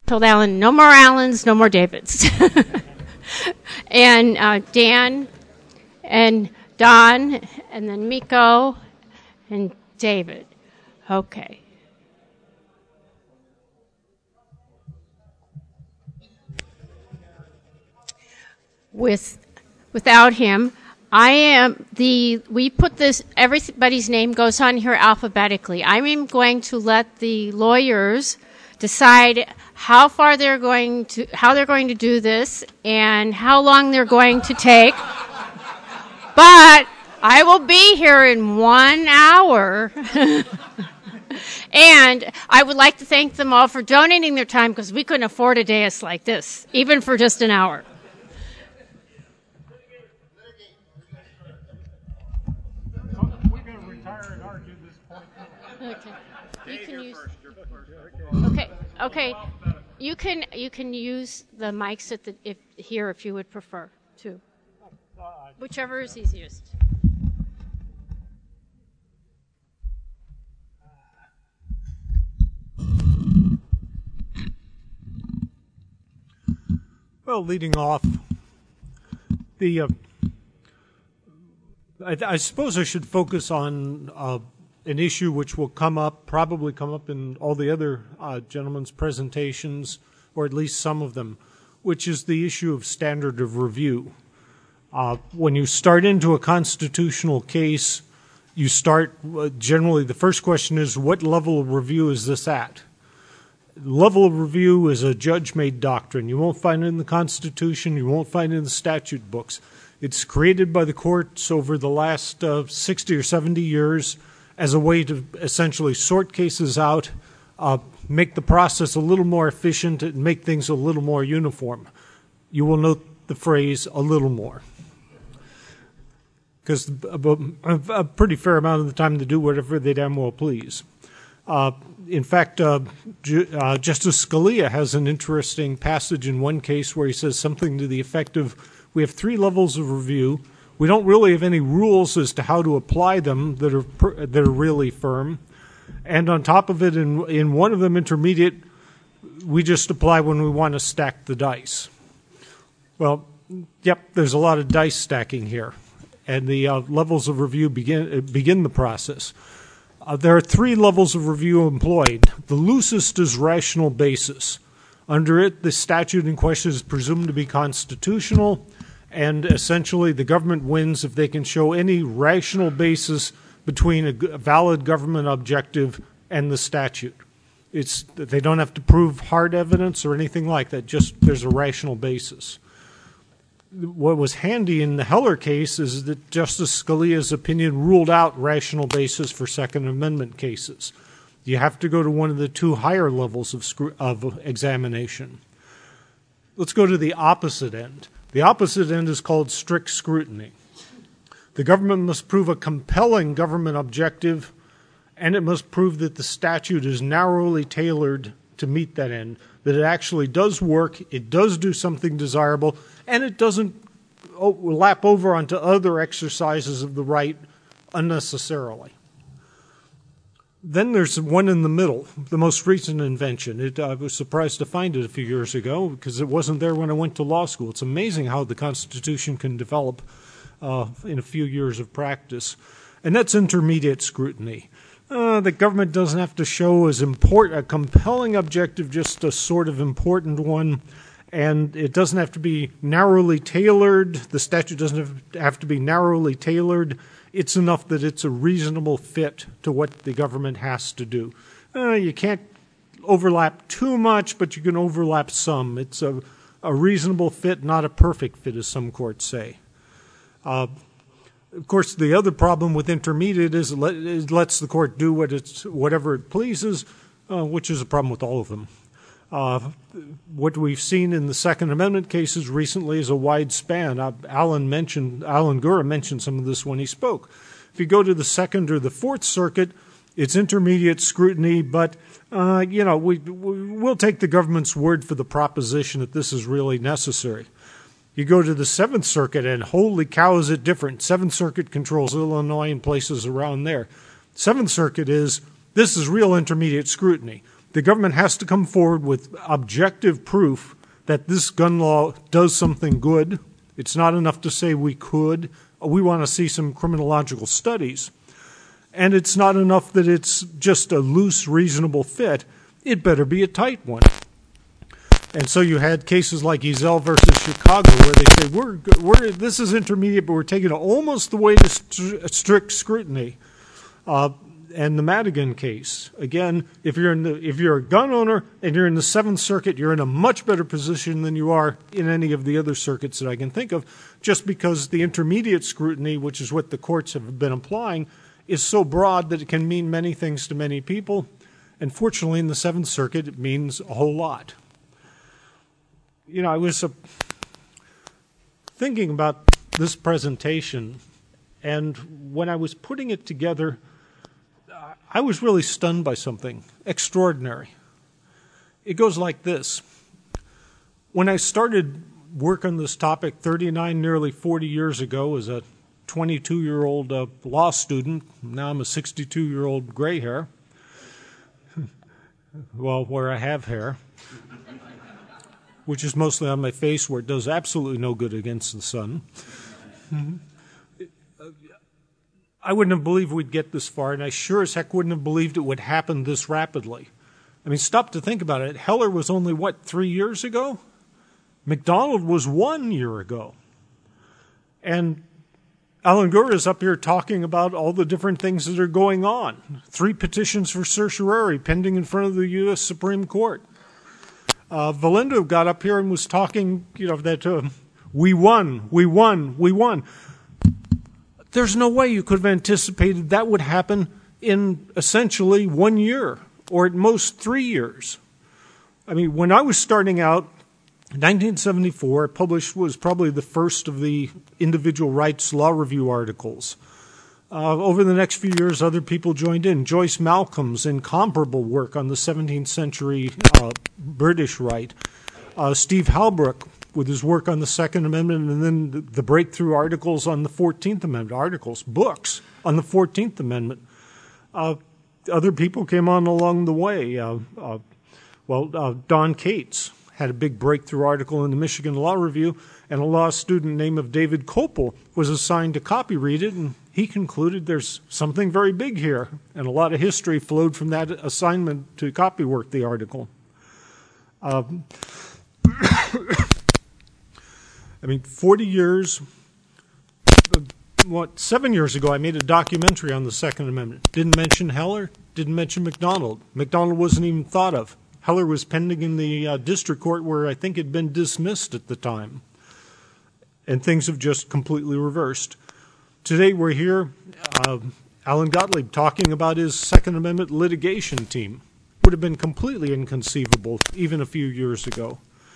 told Alan, no more Allens, no more Davids. And Dan and Don, and then Miko and David. Okay. Without him, we put this, everybody's name goes on here alphabetically. I'm going to let the lawyers decide how they're going to do this and how long they're going to take. But I will be here in 1 hour. And I would like to thank them all for donating their time, because we couldn't afford a dais like this, even for just an hour. We're going to retire and argue this point. Okay. You can use. Okay. You can use the mics here if you would prefer to. Whichever is easiest. Well, leading off, I suppose I should focus on an issue which will probably come up in all the other gentlemen's presentations, or at least some of them, which is the issue of standard of review. When you start into a constitutional case, you start, generally the first question is, what level of review is this at? Level of review is a judge-made doctrine. You won't find it in the Constitution. You won't find it in the statute books. It's created by the courts over the last 60 or 70 years as a way to essentially sort cases out, make the process a little more efficient, and make things a little more uniform. You will note the phrase, a little more, because a pretty fair amount of the time they do whatever they damn well please. In fact, Justice Scalia has an interesting passage in one case where he says something to the effect of, we have 3 levels of review. We don't really have any rules as to how to apply them that are really firm. And on top of it, in one of them, intermediate, we just apply when we want to stack the dice. Well, yep, there's a lot of dice stacking here. And the levels of review begin the process. There are 3 levels of review employed. The loosest is rational basis. Under it, the statute in question is presumed to be constitutional, and essentially the government wins if they can show any rational basis between a valid government objective and the statute. They don't have to prove hard evidence or anything like that, just there's a rational basis. What was handy in the Heller case is that Justice Scalia's opinion ruled out rational basis for Second Amendment cases. You have to go to one of the 2 higher levels of examination. Let's go to the opposite end. The opposite end is called strict scrutiny. The government must prove a compelling government objective, and it must prove that the statute is narrowly tailored to meet that end, that it actually does work, it does do something desirable, and it doesn't lap over onto other exercises of the right unnecessarily. Then there's one in the middle, the most recent invention. I was surprised to find it a few years ago because it wasn't there when I went to law school. It's amazing how the Constitution can develop in a few years of practice. And that's intermediate scrutiny. The government doesn't have to show a compelling objective, just a sort of important one. And it doesn't have to be narrowly tailored. The statute doesn't have to be narrowly tailored. It's enough that it's a reasonable fit to what the government has to do. You can't overlap too much, but you can overlap some. It's a reasonable fit, not a perfect fit, as some courts say. Of course, the other problem with intermediate is it lets the court do whatever it pleases, which is a problem with all of them. What we've seen in the Second Amendment cases recently is a wide span. Alan Gura mentioned some of this when he spoke. If you go to the Second or the Fourth Circuit, it's intermediate scrutiny, but we'll take the government's word for the proposition that this is really necessary. You go to the Seventh Circuit, and holy cow, is it different. Seventh Circuit controls Illinois and places around there. Seventh Circuit this is real intermediate scrutiny. The government has to come forward with objective proof that this gun law does something good. It's not enough to say we could. We want to see some criminological studies. And it's not enough that it's just a loose, reasonable fit. It better be a tight one. And so you had cases like Ezell versus Chicago where they say, this is intermediate, but we're taking it almost the way to strict scrutiny. And the Madigan case, again, if you're a gun owner and you're in the Seventh Circuit, you're in a much better position than you are in any of the other circuits that I can think of, just because the intermediate scrutiny, which is what the courts have been applying, is so broad that it can mean many things to many people. And fortunately, in the Seventh Circuit, it means a whole lot. You know, I was thinking about this presentation, and when I was putting it together, I was really stunned by something extraordinary. It goes like this. When I started work on this topic 39, nearly 40 years ago as a 22-year-old law student, now I'm a 62-year-old gray hair, well, where I have hair, which is mostly on my face where it does absolutely no good against the sun. I wouldn't have believed we'd get this far, and I sure as heck wouldn't have believed it would happen this rapidly. I mean, stop to think about it. Heller was only, 3 years ago? McDonald was 1 year ago. And Alan Gura is up here talking about all the different things that are going on. 3 petitions for certiorari pending in front of the U.S. Supreme Court. Valendo got up here and was talking, that we won. There's no way you could have anticipated that would happen in essentially 1 year, or at most 3 years. I mean, when I was starting out, 1974, published was probably the first of the individual rights law review articles. Over the next few years, other people joined in. Joyce Malcolm's incomparable work on the 17th century British right. Steve Halbrook with his work on the Second Amendment, and then the breakthrough articles on the 14th Amendment, books on the 14th Amendment. Other people came on along the way. Don Cates had a big breakthrough article in the Michigan Law Review, and a law student named David Kopel was assigned to copy read it, and he concluded there's something very big here, and a lot of history flowed from that assignment to copy work the article. 40 years, 7 years ago, I made a documentary on the Second Amendment. Didn't mention Heller, didn't mention McDonald. McDonald wasn't even thought of. Heller was pending in the district court where I think it had been dismissed at the time. And things have just completely reversed. Today we're here, Alan Gottlieb talking about his Second Amendment litigation team. Would have been completely inconceivable even a few years ago.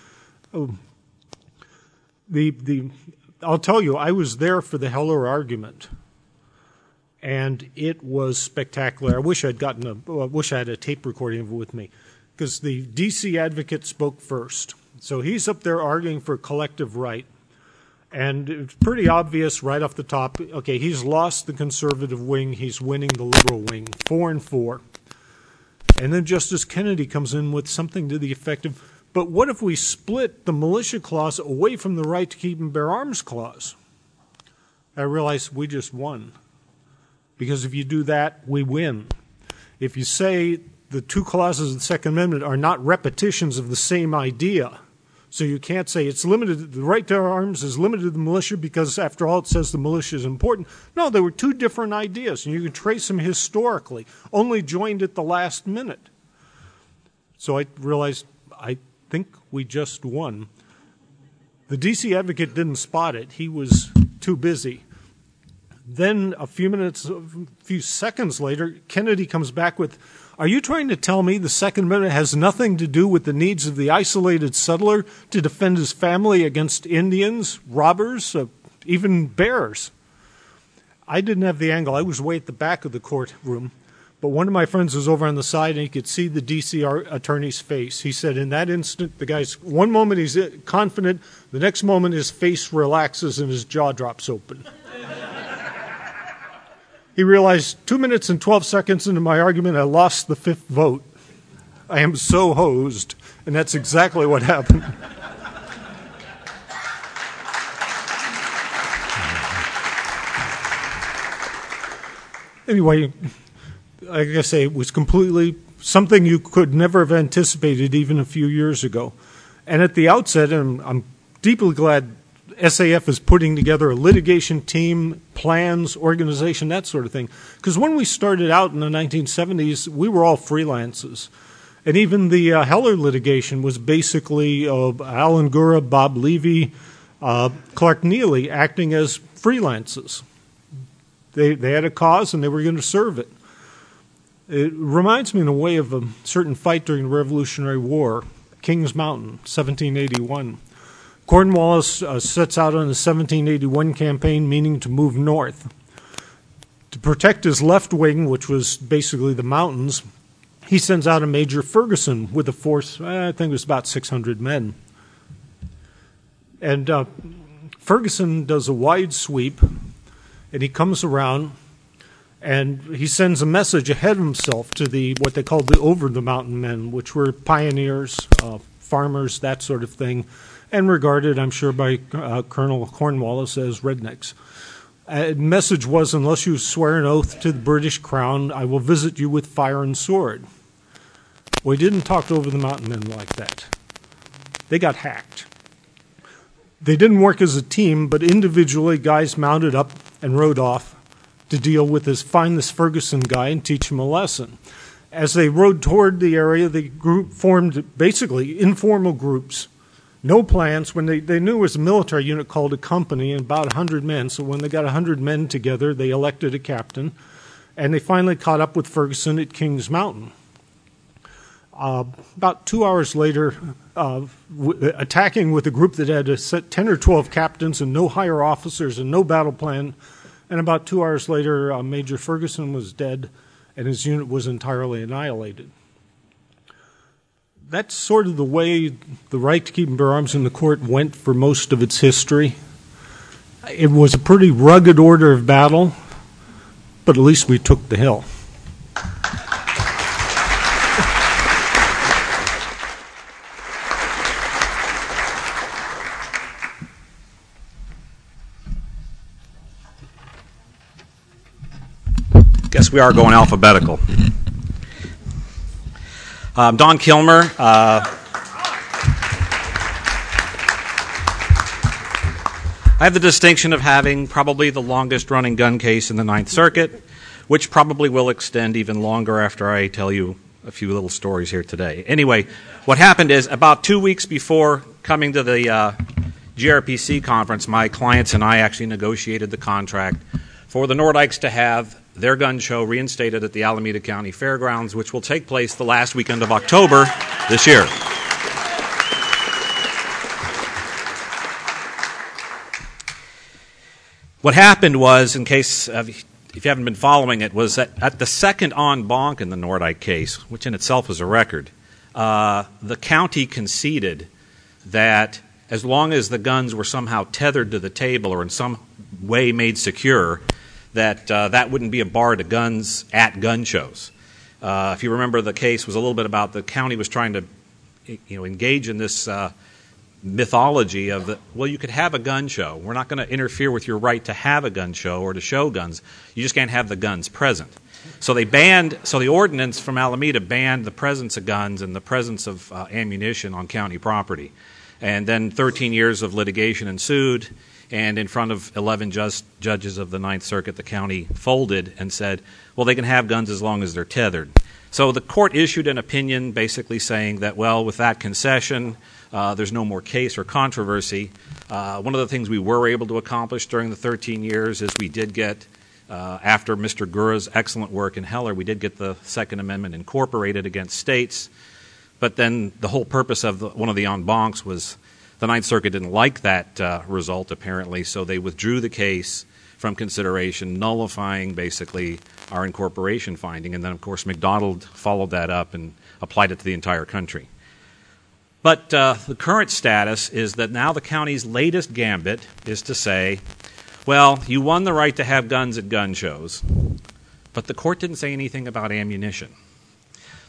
I'll tell you, I was there for the Heller argument, and it was spectacular. I wish I had a tape recording of it with me, because the D.C. advocate spoke first. So he's up there arguing for collective right, and it's pretty obvious right off the top. Okay, he's lost the conservative wing, he's winning the liberal wing, 4-4. And then Justice Kennedy comes in with something to the effect of, but what if we split the militia clause away from the right to keep and bear arms clause? I realized we just won. Because if you do that, we win. If you say the two clauses of the Second Amendment are not repetitions of the same idea, so you can't say it's limited, the right to arms is limited to the militia because, after all, it says the militia is important. No, there were two different ideas, and you can trace them historically, only joined at the last minute. So I realized, I think we just won. The D.C. advocate didn't spot it. He was too busy. Then a few seconds later, Kennedy comes back with, are you trying to tell me the Second Amendment has nothing to do with the needs of the isolated settler to defend his family against Indians, robbers, even bears? I didn't have the angle. I was way at the back of the courtroom. But one of my friends was over on the side, and he could see the D.C. attorney's face. He said in that instant, the guy's, one moment he's confident, the next moment his face relaxes and his jaw drops open. He realized 2 minutes and 12 seconds into my argument, I lost the fifth vote. I am so hosed. And that's exactly what happened. Anyway, like I say, it was completely something you could never have anticipated even a few years ago. And at the outset, and I'm deeply glad SAF is putting together a litigation team, plans, organization, that sort of thing. Because when we started out in the 1970s, we were all freelancers. And even the Heller litigation was basically Alan Gura, Bob Levy, Clark Neely acting as freelancers. They had a cause and they were going to serve it. It reminds me in a way of a certain fight during the Revolutionary War, Kings Mountain, 1781. Cornwallis sets out on the 1781 campaign, meaning to move north. To protect his left wing, which was basically the mountains, he sends out a Major Ferguson with a force, I think it was about 600 men. And Ferguson does a wide sweep, and he comes around, and he sends a message ahead of himself to what they called the over-the-mountain men, which were pioneers, farmers, that sort of thing, and regarded, I'm sure, by Colonel Cornwallis as rednecks. The message was, unless you swear an oath to the British Crown, I will visit you with fire and sword. Well, he didn't talk to over-the-mountain men like that. They got hacked. They didn't work as a team, but individually, guys mounted up and rode off to deal with find this Ferguson guy and teach him a lesson. As they rode toward the area, the group formed basically informal groups, no plans. When they knew it was a military unit called a company and about 100 men, so when they got 100 men together, they elected a captain, and they finally caught up with Ferguson at Kings Mountain. About 2 hours later, attacking with a group that had 10 or 12 captains and no higher officers and no battle plan, and about 2 hours later, Major Ferguson was dead, and his unit was entirely annihilated. That's sort of the way the right to keep and bear arms in the court went for most of its history. It was a pretty rugged order of battle, but at least we took the hill. Guess we are going alphabetical. Don Kilmer. I have the distinction of having probably the longest running gun case in the Ninth Circuit, which probably will extend even longer after I tell you a few little stories here today. Anyway, what happened is about 2 weeks before coming to the GRPC conference, my clients and I actually negotiated the contract for the Nordikes to have their gun show reinstated at the Alameda County Fairgrounds, which will take place the last weekend of October this year. What happened was, in case if you haven't been following it, was that at the second en banc in the Nordike case, which in itself is a record, the county conceded that as long as the guns were somehow tethered to the table or in some way made secure, that wouldn't be a bar to guns at gun shows. If you remember, the case was a little bit about the county was trying to engage in this mythology of you could have a gun show. We're not going to interfere with your right to have a gun show or to show guns. You just can't have the guns present. So the ordinance from Alameda banned the presence of guns and the presence of ammunition on county property. And then 13 years of litigation ensued. And in front of 11 judges of the Ninth Circuit, the county folded and said, well, they can have guns as long as they're tethered. So the court issued an opinion basically saying that, well, with that concession, there's no more case or controversy. One of the things we were able to accomplish during the 13 years is we did get, after Mr. Gura's excellent work in Heller, we did get the Second Amendment incorporated against states. But then the whole purpose of one of the en bancs was the Ninth Circuit didn't like that result, apparently, so they withdrew the case from consideration, nullifying basically our incorporation finding. And then, of course, McDonald followed that up and applied it to the entire country. But the current status is that now the county's latest gambit is to say, well, you won the right to have guns at gun shows, but the court didn't say anything about ammunition.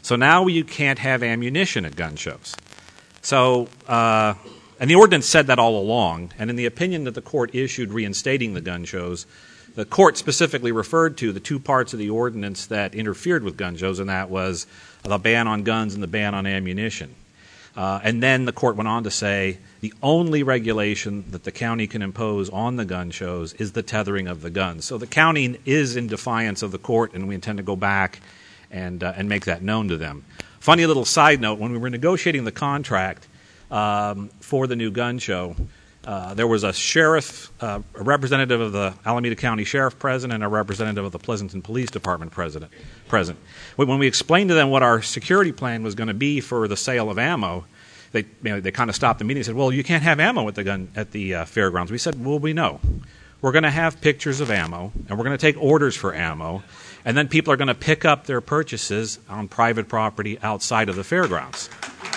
So now you can't have ammunition at gun shows. So, and the ordinance said that all along, and in the opinion that the court issued reinstating the gun shows, the court specifically referred to the two parts of the ordinance that interfered with gun shows, and that was the ban on guns and the ban on ammunition. And then the court went on to say the only regulation that the county can impose on the gun shows is the tethering of the guns. So the county is in defiance of the court, and we intend to go back and make that known to them. Funny little side note, when we were negotiating the contract for the new gun show, there was a sheriff, a representative of the Alameda County Sheriff present, and a representative of the Pleasanton Police Department present. When we explained to them what our security plan was going to be for the sale of ammo, they kind of stopped the meeting and said, "Well, you can't have ammo at the fairgrounds." We said, "Well, we know. We're going to have pictures of ammo, and we're going to take orders for ammo, and then people are going to pick up their purchases on private property outside of the fairgrounds."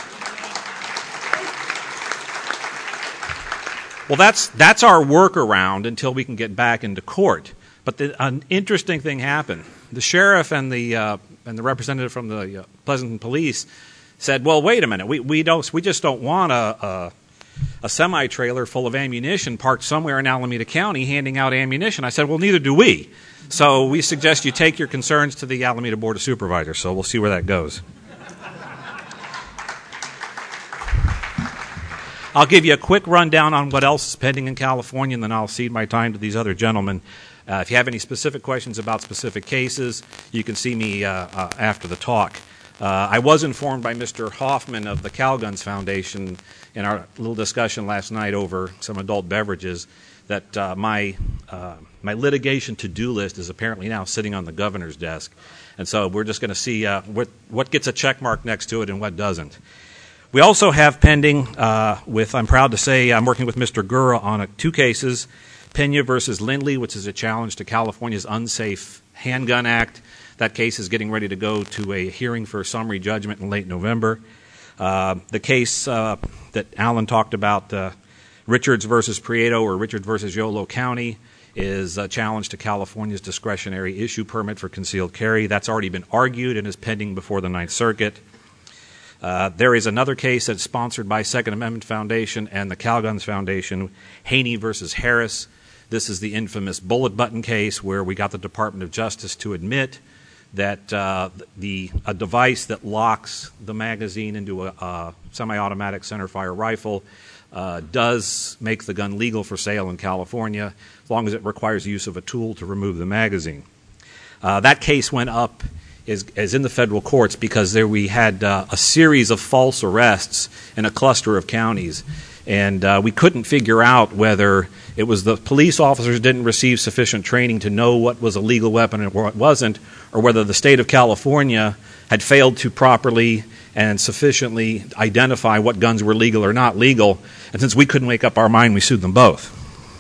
Well, that's our workaround until we can get back into court. But an interesting thing happened. The sheriff and the representative from the Pleasanton Police said, "Well, wait a minute. We just don't want a semi-trailer full of ammunition parked somewhere in Alameda County handing out ammunition." I said, "Well, neither do we. So we suggest you take your concerns to the Alameda Board of Supervisors." So we'll see where that goes. I'll give you a quick rundown on what else is pending in California, and then I'll cede my time to these other gentlemen. If you have any specific questions about specific cases, you can see me after the talk. I was informed by Mr. Hoffman of the Calguns Foundation in our little discussion last night over some adult beverages that my litigation to-do list is apparently now sitting on the governor's desk. And so we're just going to see what gets a check mark next to it and what doesn't. We also have pending I'm proud to say, I'm working with Mr. Gura on two cases, Pena versus Lindley, which is a challenge to California's Unsafe Handgun Act. That case is getting ready to go to a hearing for summary judgment in late November. The case that Alan talked about, Richards versus Prieto or Richards versus Yolo County, is a challenge to California's discretionary issue permit for concealed carry. That's already been argued and is pending before the Ninth Circuit. There is another case that's sponsored by Second Amendment Foundation and the Calguns Foundation, Haney versus Harris. This is the infamous bullet button case where we got the Department of Justice to admit that a device that locks the magazine into a semi-automatic centerfire rifle does make the gun legal for sale in California, as long as it requires the use of a tool to remove the magazine. That case went up is in the federal courts because we had a series of false arrests in a cluster of counties, and we couldn't figure out whether it was the police officers didn't receive sufficient training to know what was a legal weapon and what wasn't, or whether the state of California had failed to properly and sufficiently identify what guns were legal or not legal. And since we couldn't make up our mind, we sued them both.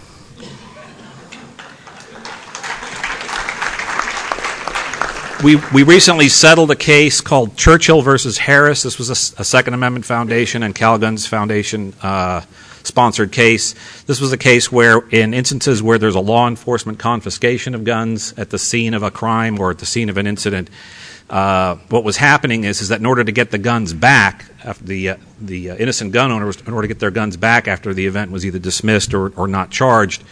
We recently settled a case called Churchill versus Harris. This was a Second Amendment Foundation and Calguns Foundation sponsored case. This was a case where, in instances where there's a law enforcement confiscation of guns at the scene of a crime or at the scene of an incident, what was happening is that in order to get the guns back, after the innocent gun owners, in order to get their guns back after the event was either dismissed or not charged,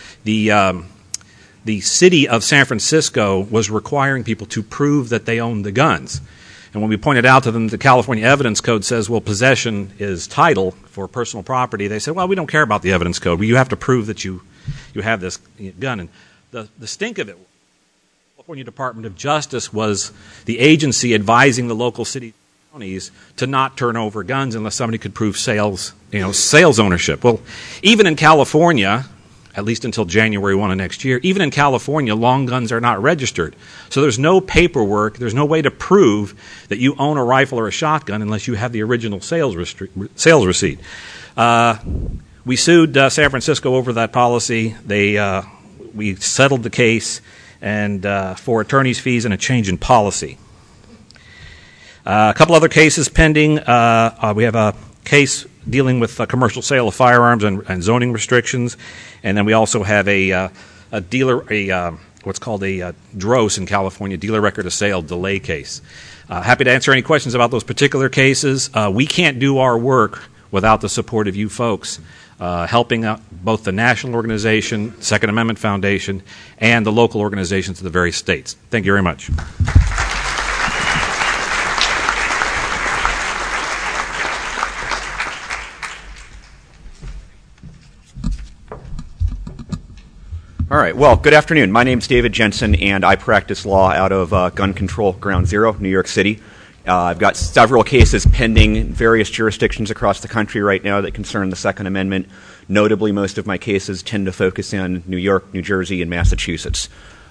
the city of San Francisco was requiring people to prove that they owned the guns. And when we pointed out to them the California Evidence Code says, well, possession is title for personal property, they said, well, we don't care about the evidence code. You have to prove that you have this gun. And the stink of it, the California Department of Justice was the agency advising the local cities and counties to not turn over guns unless somebody could prove sales ownership. Well, even in California, at least until January 1 of next year, even in California, long guns are not registered. So there's no paperwork, there's no way to prove that you own a rifle or a shotgun unless you have the original sales receipt. We sued San Francisco over that policy. We settled the case and for attorney's fees and a change in policy. A couple other cases pending. We have a case dealing with commercial sale of firearms and zoning restrictions, and then we also have a what's called a DROS in California, dealer record of sale delay case. Happy to answer any questions about those particular cases. We can't do our work without the support of you folks, helping out both the national organization, Second Amendment Foundation, and the local organizations of the various states. Thank you very much. All right. Well, good afternoon. My name's David Jensen, and I practice law out of Gun Control Ground Zero, New York City. I've got several cases pending in various jurisdictions across the country right now that concern the Second Amendment. Notably, most of my cases tend to focus in New York, New Jersey, and Massachusetts.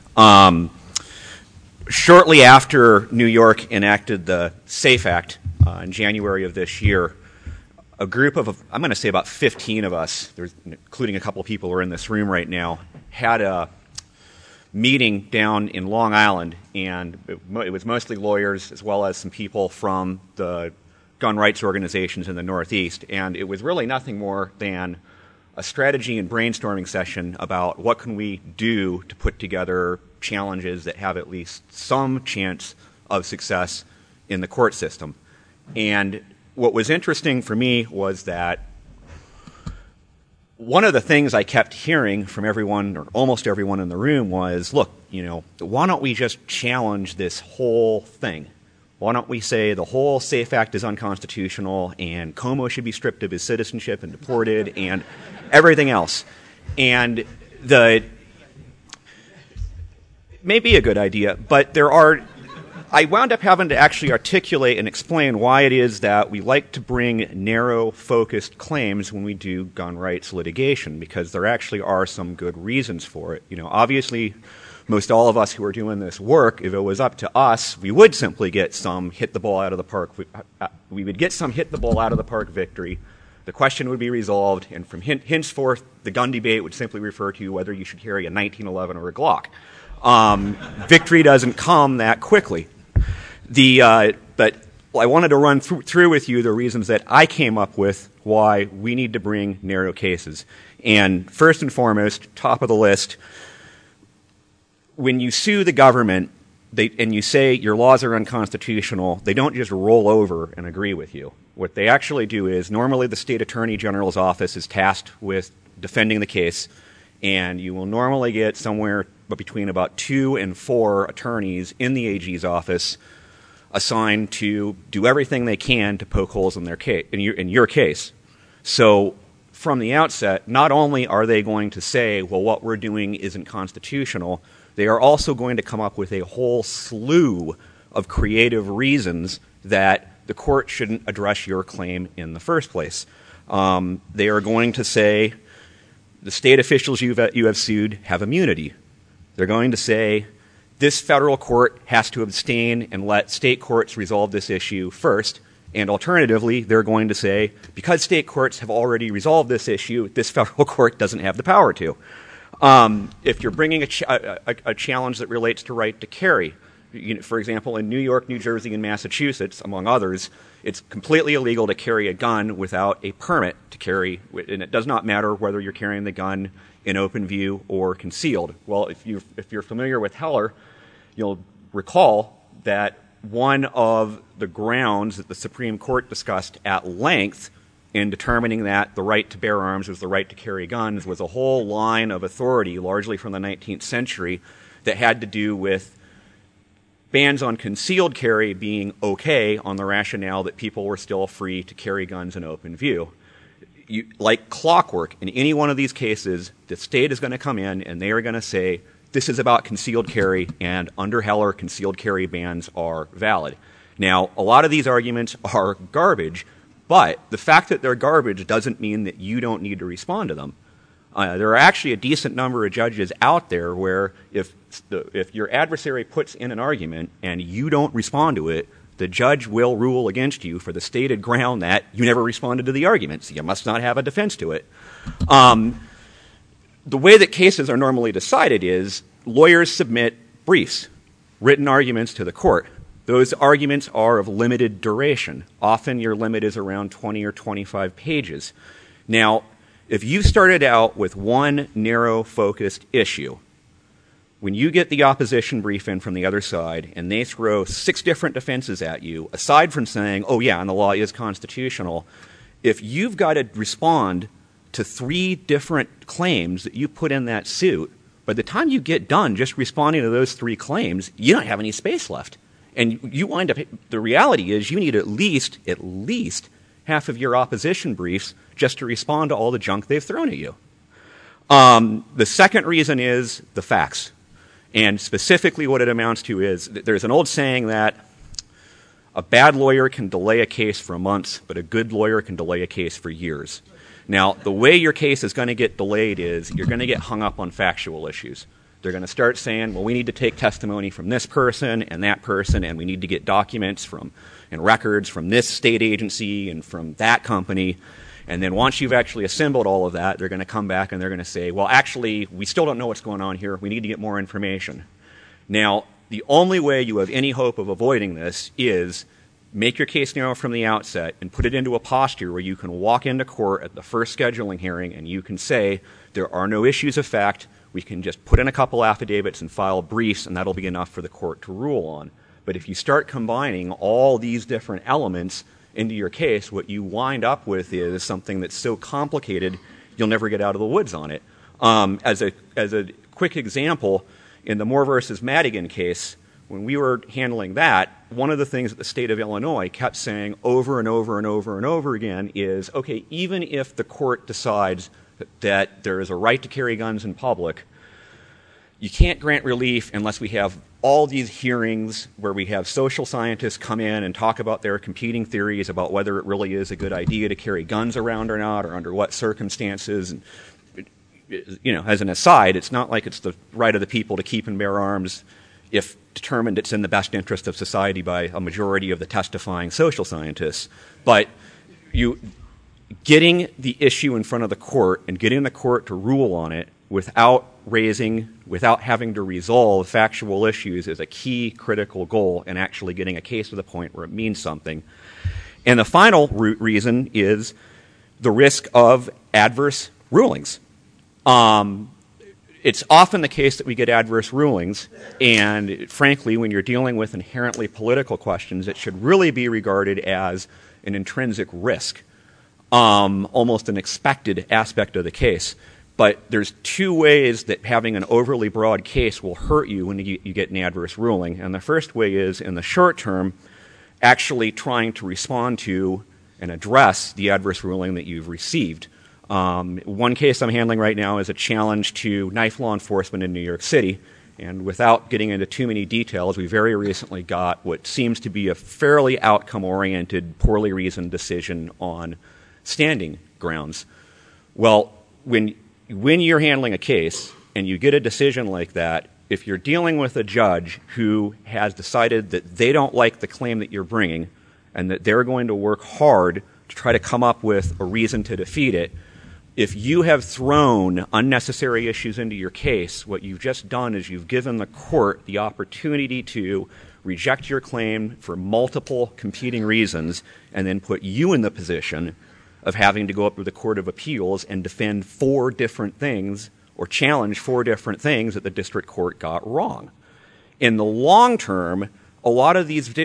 Shortly after New York enacted the SAFE Act in January of this year, a group of, I'm going to say about 15 of us, including a couple of people who are in this room right now, had a meeting down in Long Island, and it was mostly lawyers as well as some people from the gun rights organizations in the Northeast, and it was really nothing more than a strategy and brainstorming session about what can we do to put together challenges that have at least some chance of success in the court system. And what was interesting for me was that one of the things I kept hearing from everyone, or almost everyone in the room, was, look, why don't we just challenge this whole thing? Why don't we say the whole SAFE Act is unconstitutional and Como should be stripped of his citizenship and deported and everything else? And it may be a good idea, but I wound up having to actually articulate and explain why it is that we like to bring narrow, focused claims when we do gun rights litigation, because there actually are some good reasons for it. Obviously, most all of us who are doing this work, if it was up to us, we would simply get some hit the ball out of the park. We would get some hit the ball out of the park victory. The question would be resolved, and from henceforth, the gun debate would simply refer to whether you should carry a 1911 or a Glock. Victory doesn't come that quickly. But I wanted to run through with you the reasons that I came up with why we need to bring narrow cases. And first and foremost, top of the list, when you sue the government and you say your laws are unconstitutional, they don't just roll over and agree with you. What they actually do is, normally the state attorney general's office is tasked with defending the case, and you will normally get somewhere between about 2 and 4 attorneys in the AG's office assigned to do everything they can to poke holes in their case, in your case. So from the outset, not only are they going to say, well, what we're doing isn't constitutional, they are also going to come up with a whole slew of creative reasons that the court shouldn't address your claim in the first place. They are going to say the state officials you have sued have immunity. They're going to say this federal court has to abstain and let state courts resolve this issue first. And alternatively, they're going to say, because state courts have already resolved this issue, this federal court doesn't have the power to. If you're bringing a challenge that relates to right to carry, for example, in New York, New Jersey, and Massachusetts, among others, it's completely illegal to carry a gun without a permit to carry, and it does not matter whether you're carrying the gun in open view or concealed. Well, if you're familiar with Heller, you'll recall that one of the grounds that the Supreme Court discussed at length in determining that the right to bear arms was the right to carry guns was a whole line of authority, largely from the 19th century, that had to do with bans on concealed carry being okay on the rationale that people were still free to carry guns in open view. Like clockwork, in any one of these cases, the state is going to come in and they are going to say, this is about concealed carry, and under Heller, concealed carry bans are valid. Now, a lot of these arguments are garbage, but the fact that they're garbage doesn't mean that you don't need to respond to them. There are actually a decent number of judges out there where if your adversary puts in an argument and you don't respond to it, the judge will rule against you for the stated ground that you never responded to the argument, so you must not have a defense to it. The way that cases are normally decided is lawyers submit briefs, written arguments to the court. Those arguments are of limited duration. Often your limit is around 20 or 25 pages. Now, if you started out with one narrow, focused issue, when you get the opposition brief in from the other side and they throw 6 different defenses at you, aside from saying, oh, yeah, and the law is constitutional, if you've got to respond to 3 different claims that you put in that suit, by the time you get done just responding to those 3 claims, you don't have any space left. And you wind up, the reality is you need at least half of your opposition briefs just to respond to all the junk they've thrown at you. The second reason is the facts. And specifically what it amounts to is there's an old saying that a bad lawyer can delay a case for months, but a good lawyer can delay a case for years. Now, the way your case is going to get delayed is you're going to get hung up on factual issues. They're going to start saying, well, we need to take testimony from this person, and we need to get documents and records from this state agency and from that company. And then once you've actually assembled all of that, they're going to come back and they're going to say, well, actually, we still don't know what's going on here. We need to get more information. Now, the only way you have any hope of avoiding this is make your case narrow from the outset and put it into a posture where you can walk into court at the first scheduling hearing and you can say there are no issues of fact. We can just put in a couple affidavits and file briefs, and that'll be enough for the court to rule on. But if you start combining all these different elements into your case, what you wind up with is something that's so complicated you'll never get out of the woods on it. As a quick example, in the Moore versus Madigan case, when we were handling that, one of the things that the state of Illinois kept saying over and over and over and over again is, okay, even if the court decides that there is a right to carry guns in public, you can't grant relief unless we have all these hearings where we have social scientists come in and talk about their competing theories about whether it really is a good idea to carry guns around or not, or under what circumstances. And, as an aside, it's not like it's the right of the people to keep and bear arms if determined it's in the best interest of society by a majority of the testifying social scientists. But getting the issue in front of the court and getting the court to rule on it without having to resolve factual issues is a key critical goal in actually getting a case to the point where it means something. And the final reason is the risk of adverse rulings. It's often the case that we get adverse rulings, and frankly, when you're dealing with inherently political questions, it should really be regarded as an intrinsic risk, almost an expected aspect of the case. But there's 2 ways that having an overly broad case will hurt you when you get an adverse ruling. And the first way is, in the short term, actually trying to respond to and address the adverse ruling that you've received. One case I'm handling right now is a challenge to knife law enforcement in New York City. And without getting into too many details, we very recently got what seems to be a fairly outcome-oriented, poorly reasoned decision on standing grounds. Well, when you're handling a case and you get a decision like that, if you're dealing with a judge who has decided that they don't like the claim that you're bringing and that they're going to work hard to try to come up with a reason to defeat it, if you have thrown unnecessary issues into your case, what you've just done is you've given the court the opportunity to reject your claim for multiple competing reasons and then put you in the position of having to go up to the Court of Appeals and defend 4 different things or challenge 4 different things that the district court got wrong. In the long term, a lot of these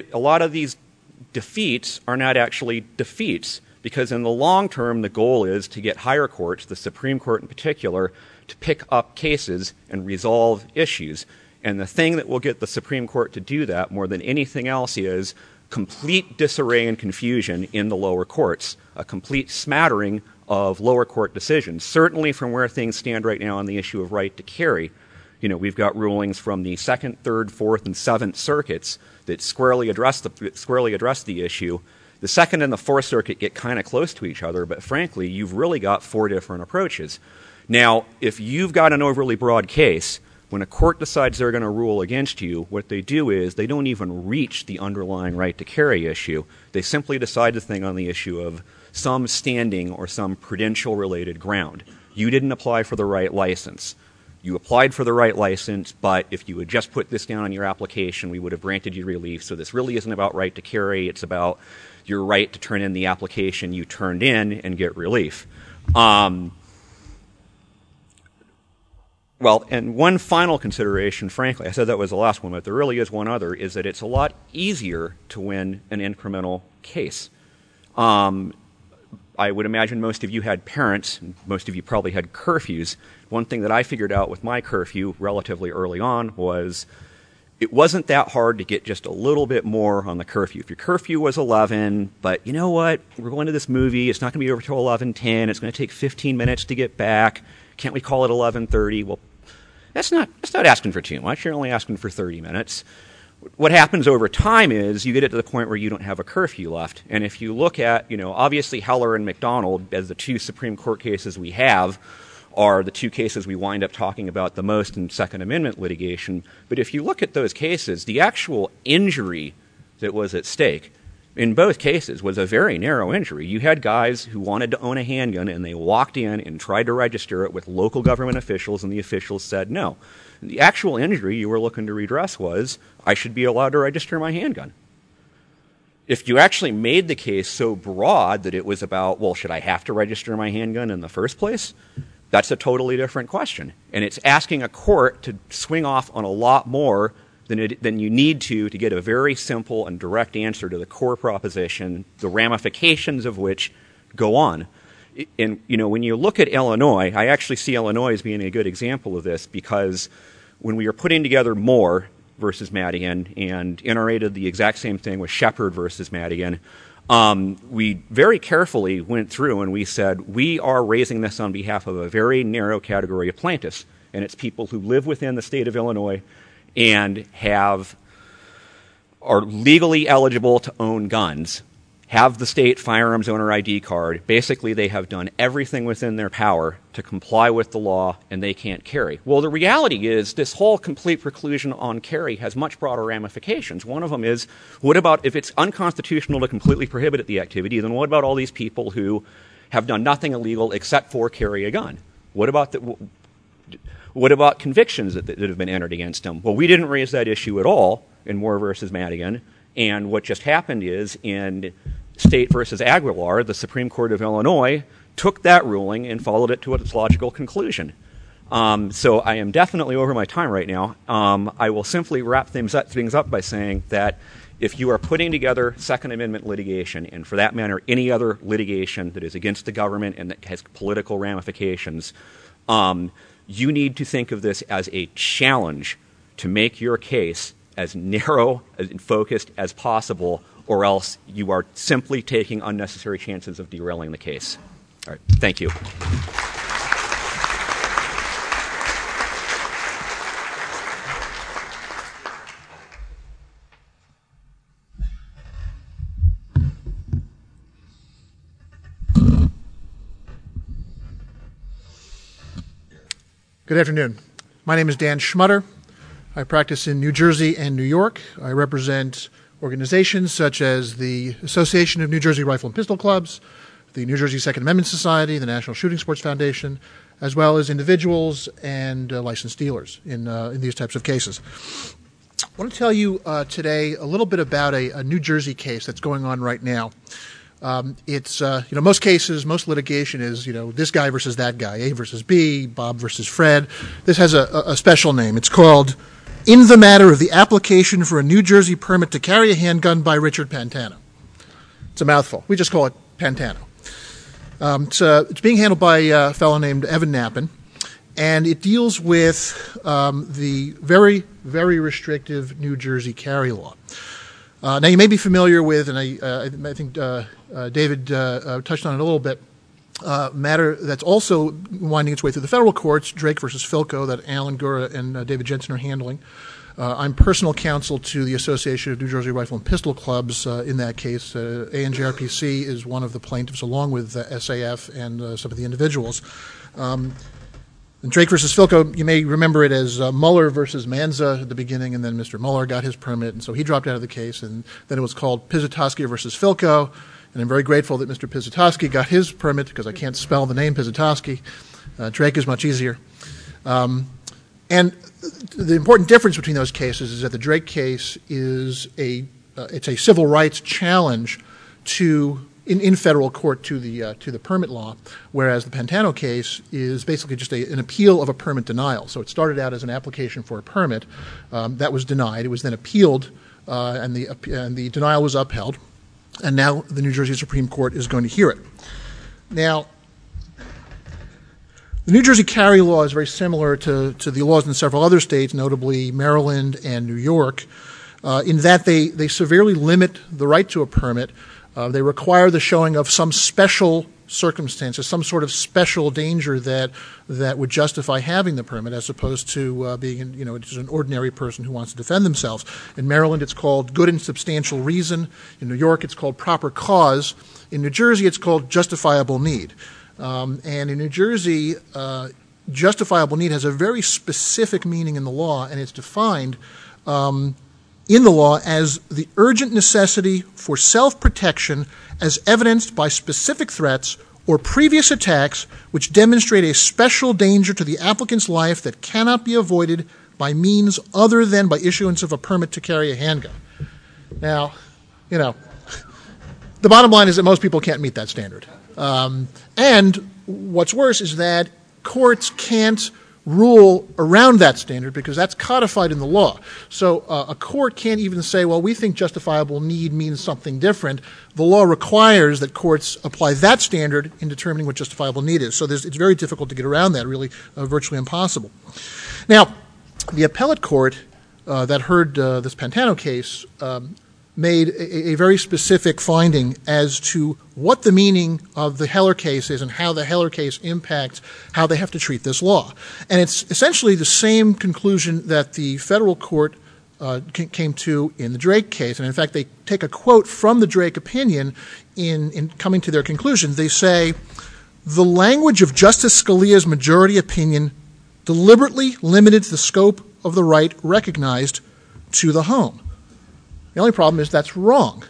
defeats are not actually defeats, because in the long term, the goal is to get higher courts, the Supreme Court in particular, to pick up cases and resolve issues. And the thing that will get the Supreme Court to do that more than anything else is complete disarray and confusion in the lower courts, a complete smattering of lower court decisions. Certainly from where things stand right now on the issue of right to carry, we've got rulings from the 2nd, 3rd, 4th, and 7th circuits that squarely address the issue. The 2nd and the 4th Circuit get kind of close to each other, but frankly, you've really got 4 different approaches. Now, if you've got an overly broad case, when a court decides they're going to rule against you, what they do is they don't even reach the underlying right to carry issue. They simply decide the thing on the issue of some standing or some prudential-related ground. You didn't apply for the right license. You applied for the right license, but if you had just put this down on your application, we would have granted you relief. So this really isn't about right to carry. It's about your right to turn in the application you turned in and get relief. Well, and one final consideration, frankly, I said that was the last one, but there really is one other, is that it's a lot easier to win an incremental case. I would imagine most of you had parents, and most of you probably had curfews. One thing that I figured out with my curfew relatively early on was it wasn't that hard to get just a little bit more on the curfew. If your curfew was 11, but you know what, we're going to this movie, it's not going to be over till 11:10, it's going to take 15 minutes to get back, can't we call it 11:30? Well, that's not asking for too much, you're only asking for 30 minutes. What happens over time is you get it to the point where you don't have a curfew left. And if you look at, obviously Heller and McDonald, as the two Supreme Court cases we have, are the two cases we wind up talking about the most in Second Amendment litigation. But if you look at those cases, the actual injury that was at stake in both cases was a very narrow injury. You had guys who wanted to own a handgun, and they walked in and tried to register it with local government officials, and the officials said no. The actual injury you were looking to redress was, I should be allowed to register my handgun. If you actually made the case so broad that it was about, well, should I have to register my handgun in the first place? That's a totally different question. And it's asking a court to swing off on a lot more than you need to get a very simple and direct answer to the core proposition, the ramifications of which go on. And, when you look at Illinois, I actually see Illinois as being a good example of this, because when we were putting together Moore versus Madigan, and NRA did the exact same thing with Shepard versus Madigan, we very carefully went through and we said, we are raising this on behalf of a very narrow category of plaintiffs, and it's people who live within the state of Illinois and are legally eligible to own guns, have the state firearms owner ID card. Basically, they have done everything within their power to comply with the law, and they can't carry. Well, the reality is this whole complete preclusion on carry has much broader ramifications. One of them is, what about if it's unconstitutional to completely prohibit the activity, then what about all these people who have done nothing illegal except for carry a gun? What about convictions that have been entered against them? Well, we didn't raise that issue at all in Moore versus Madigan. And what just happened is in State versus Aguilar, the Supreme Court of Illinois took that ruling and followed it to its logical conclusion. So I am definitely over my time right now. I will simply wrap things up by saying that if you are putting together Second Amendment litigation, and for that matter any other litigation that is against the government and that has political ramifications, you need to think of this as a challenge to make your case as narrow and focused as possible, or else you are simply taking unnecessary chances of derailing the case. All right, thank you. Good afternoon. My name is Dan Schmutter. I practice in New Jersey and New York. I represent organizations such as the Association of New Jersey Rifle and Pistol Clubs, the New Jersey Second Amendment Society, the National Shooting Sports Foundation, as well as individuals and licensed dealers in these types of cases. I want to tell you today a little bit about a New Jersey case that's going on right now. It's most cases, most litigation is this guy versus that guy, A versus B, Bob versus Fred. This has a special name. It's called In the Matter of the Application for a New Jersey Permit to Carry a Handgun by Richard Pantano. It's a mouthful. We just call it Pantano. It's being handled by a fellow named Evan Knappen, and it deals with the very, very restrictive New Jersey carry law. Now, you may be familiar with, and I think David touched on it a little bit, matter that's also winding its way through the federal courts, Drake versus Filco, that Alan Gura and David Jensen are handling. I'm personal counsel to the Association of New Jersey Rifle and Pistol Clubs in that case. ANJRPC is one of the plaintiffs, along with SAF and some of the individuals. And Drake versus Filco, you may remember it as Mueller versus Manza at the beginning, and then Mr. Mueller got his permit, and so he dropped out of the case, and then it was called Pizzutoski versus Filco, and I'm very grateful that Mr. Pizzutoski got his permit because I can't spell the name Pizzutoski. Drake is much easier. And the important difference between those cases is that the Drake case is it's a civil rights challenge to in federal court to the permit law, whereas the Pantano case is basically just an appeal of a permit denial. So it started out as an application for a permit that was denied. It was then appealed, and the denial was upheld, and now the New Jersey Supreme Court is going to hear it. Now, the New Jersey carry law is very similar to the laws in several other states, notably Maryland and New York, in that they severely limit the right to a permit. They require the showing of some special circumstances, some sort of special danger that would justify having the permit, as opposed to being, just an ordinary person who wants to defend themselves. In Maryland, it's called good and substantial reason. In New York, it's called proper cause. In New Jersey, it's called justifiable need. And in New Jersey, justifiable need has a very specific meaning in the law, and it's defined in the law as the urgent necessity for self-protection as evidenced by specific threats or previous attacks which demonstrate a special danger to the applicant's life that cannot be avoided by means other than by issuance of a permit to carry a handgun. Now, the bottom line is that most people can't meet that standard. And what's worse is that courts can't rule around that standard because that's codified in the law. So a court can't even say, well, we think justifiable need means something different. The law requires that courts apply that standard in determining what justifiable need is. So it's very difficult to get around that, really virtually impossible. Now, the appellate court that heard this Pantano case made a very specific finding as to what the meaning of the Heller case is and how the Heller case impacts how they have to treat this law. And it's essentially the same conclusion that the federal court came to in the Drake case. And in fact, they take a quote from the Drake opinion in coming to their conclusion. They say, the language of Justice Scalia's majority opinion deliberately limited the scope of the right recognized to the home. The only problem is that's wrong.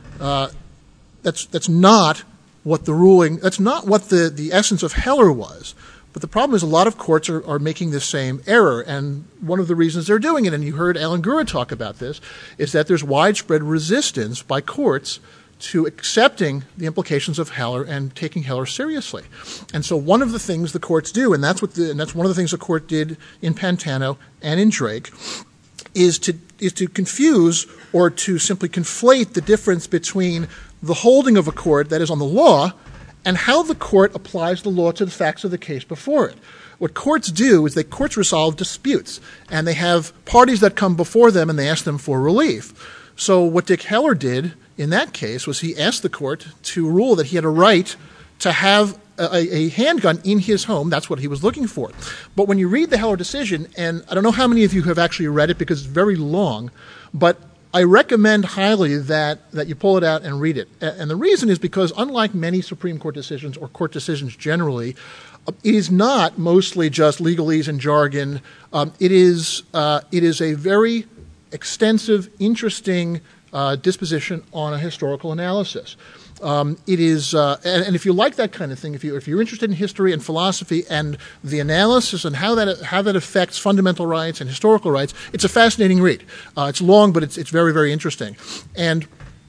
That's not what the ruling, that's not what the essence of Heller was. But the problem is a lot of courts are making this same error. And one of the reasons they're doing it, and you heard Alan Gura talk about this, is that there's widespread resistance by courts to accepting the implications of Heller and taking Heller seriously. And so one of the things the courts do, and that's one of the things the court did in Pantano and in Drake, is to confuse or to simply conflate the difference between the holding of a court that is on the law and how the court applies the law to the facts of the case before it. What courts do is courts resolve disputes, and they have parties that come before them and they ask them for relief. So what Dick Heller did in that case was he asked the court to rule that he had a right to have a handgun in his home. That's what he was looking for. But when you read the Heller decision, and I don't know how many of you have actually read it because it's very long, but I recommend highly that you pull it out and read it. And the reason is because unlike many Supreme Court decisions or court decisions generally, it is not mostly just legalese and jargon. It is a very extensive, interesting disposition on a historical analysis. It is, and if you like that kind of thing, if you're interested in history and philosophy and the analysis and how that affects fundamental rights and historical rights, it's a fascinating read. It's long, but it's very, very interesting. And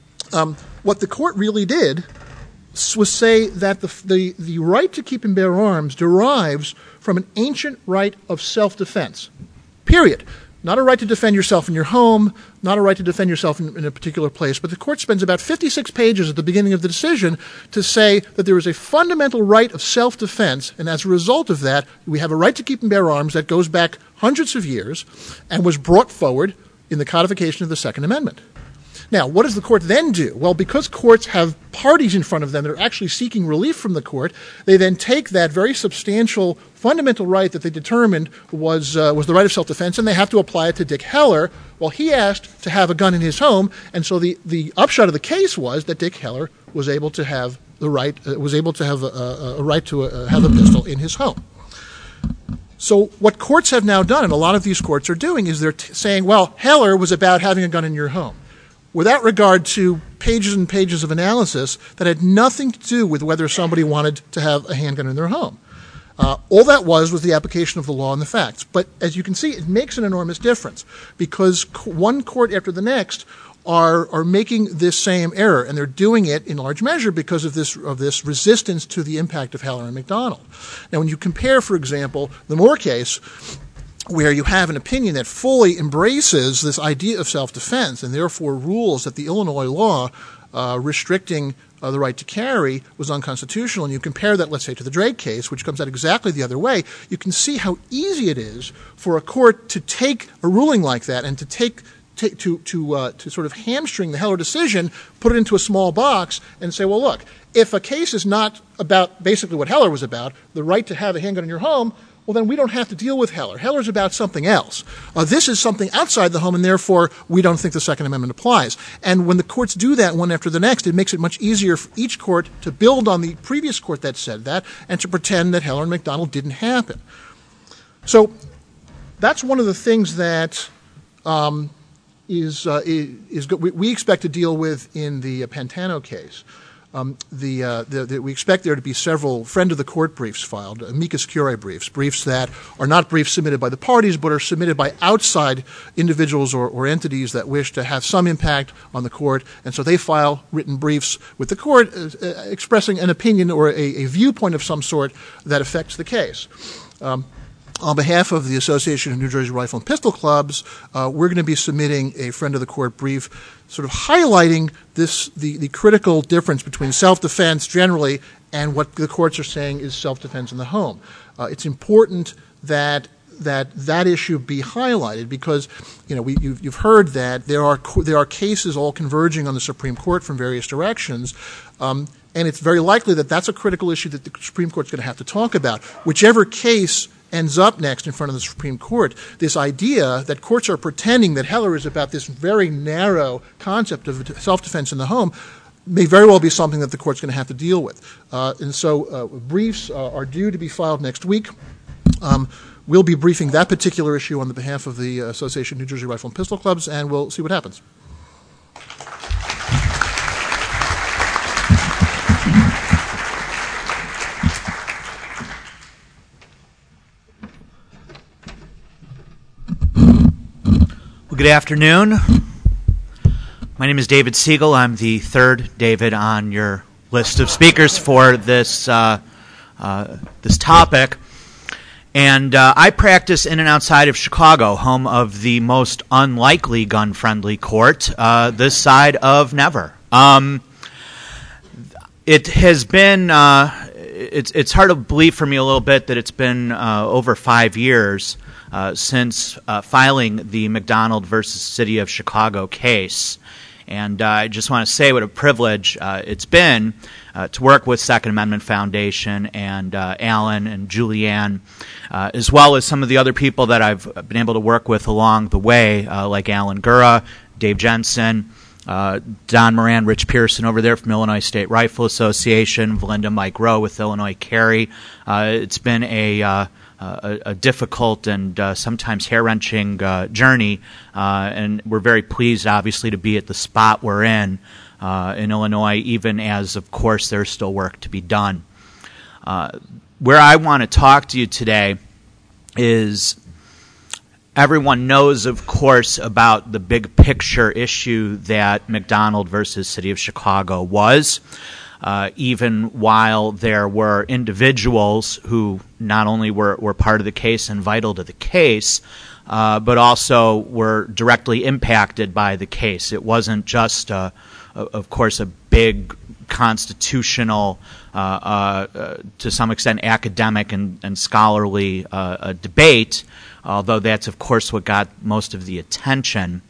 what the court really did was say that the right to keep and bear arms derives from an ancient right of self-defense. Period. Not a right to defend yourself in your home, not a right to defend yourself in a particular place, but the court spends about 56 pages at the beginning of the decision to say that there is a fundamental right of self-defense, and as a result of that, we have a right to keep and bear arms that goes back hundreds of years and was brought forward in the codification of the Second Amendment. Now, what does the court then do? Well, because courts have parties in front of them that are actually seeking relief from the court, they then take that very substantial fundamental right that they determined was the right of self-defense, and they have to apply it to Dick Heller. Well, he asked to have a gun in his home, and so the upshot of the case was that Dick Heller was able to have the right, was able to have a right to have a pistol in his home. So what courts have now done, and a lot of these courts are doing, is they're saying, well, Heller was about having a gun in your home, without regard to pages and pages of analysis that had nothing to do with whether somebody wanted to have a handgun in their home. All that was the application of the law and the facts. But as you can see, it makes an enormous difference because one court after the next are making this same error, and they're doing it in large measure because of this resistance to the impact of Heller and McDonald. Now, when you compare, for example, the Moore case, where you have an opinion that fully embraces this idea of self-defense and therefore rules that the Illinois law restricting the right to carry was unconstitutional, and you compare that, let's say, to the Drake case, which comes out exactly the other way, you can see how easy it is for a court to take a ruling like that and to sort of hamstring the Heller decision, put it into a small box, and say, well, look, if a case is not about basically what Heller was about, the right to have a handgun in your home, well, then we don't have to deal with Heller. Heller's about something else. This is something outside the home, and therefore we don't think the Second Amendment applies. And when the courts do that one after the next, it makes it much easier for each court to build on the previous court that said that and to pretend that Heller and McDonald didn't happen. So that's one of the things that we expect to deal with in the Pantano case. We expect there to be several friend of the court briefs filed, amicus curiae briefs that are not briefs submitted by the parties but are submitted by outside individuals or entities that wish to have some impact on the court, and so they file written briefs with the court expressing an opinion or a viewpoint of some sort that affects the case. On behalf of the Association of New Jersey Rifle and Pistol Clubs, we're going to be submitting a friend of the court brief sort of highlighting the critical difference between self-defense generally and what the courts are saying is self-defense in the home. It's important that issue be highlighted because you've heard that there are cases all converging on the Supreme Court from various directions, and it's very likely that that's a critical issue that the Supreme Court's going to have to talk about. Whichever case ends up next in front of the Supreme Court, this idea that courts are pretending that Heller is about this very narrow concept of self-defense in the home may very well be something that the court's going to have to deal with. And so briefs are due to be filed next week. We'll be briefing that particular issue on the behalf of the Association of New Jersey Rifle and Pistol Clubs, and we'll see what happens. Well, good afternoon. My name is David Siegel. I'm the third David on your list of speakers for this topic. And I practice in and outside of Chicago, home of the most unlikely gun-friendly court, this side of never. It has been, it's hard to believe for me a little bit that it's been over 5 years since filing the McDonald versus City of Chicago case. And I just want to say what a privilege it's been to work with Second Amendment Foundation and Alan and Julianne, as well as some of the other people that I've been able to work with along the way, like Alan Gura, Dave Jensen, Don Moran, Rich Pearson over there from Illinois State Rifle Association, Valinda Mike Rowe with Illinois Carry. It's been a difficult and sometimes hair-wrenching journey, and we're very pleased, obviously, to be at the spot we're in Illinois, even as, of course, there's still work to be done. Where I want to talk to you today is everyone knows, of course, about the big picture issue that McDonald versus City of Chicago was. Even while there were individuals who not only were part of the case and vital to the case, but also were directly impacted by the case. It wasn't just, of course, a big constitutional, to some extent academic and scholarly debate, although that's, of course, what got most of the attention.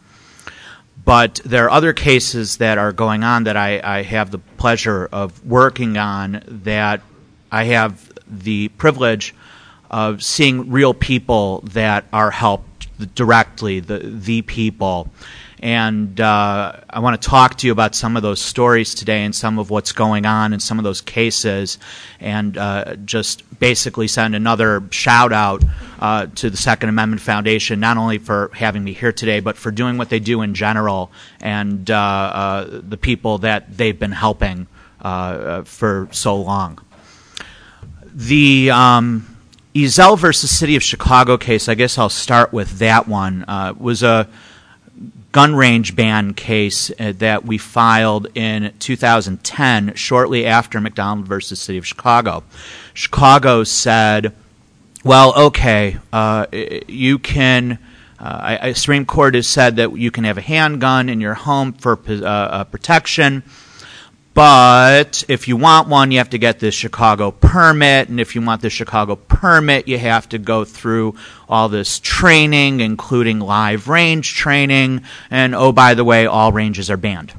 But there are other cases that are going on that I have the pleasure of working on that I have the privilege of seeing real people that are helped directly, the people. And I want to talk to you about some of those stories today and some of what's going on in some of those cases, and just basically send another shout-out to the Second Amendment Foundation, not only for having me here today, but for doing what they do in general, and the people that they've been helping for so long. The Ezell versus City of Chicago case, I guess I'll start with that one, was a gun range ban case that we filed in 2010, shortly after McDonald versus City of Chicago. Chicago said, well, okay, you can... Supreme Court has said that you can have a handgun in your home for protection, but if you want one, you have to get this Chicago permit, and if you want the Chicago permit, you have to go through all this training, including live range training, and oh, by the way, all ranges are banned.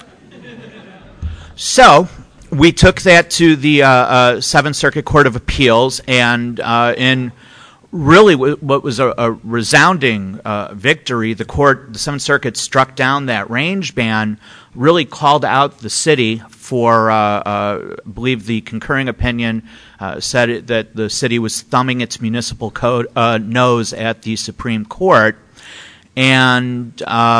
So we took that to the Seventh Circuit Court of Appeals, and in really what was a resounding victory, the Seventh Circuit struck down that range ban, really called out the city for, I believe the concurring opinion said that the city was thumbing its municipal code nose at the Supreme Court, and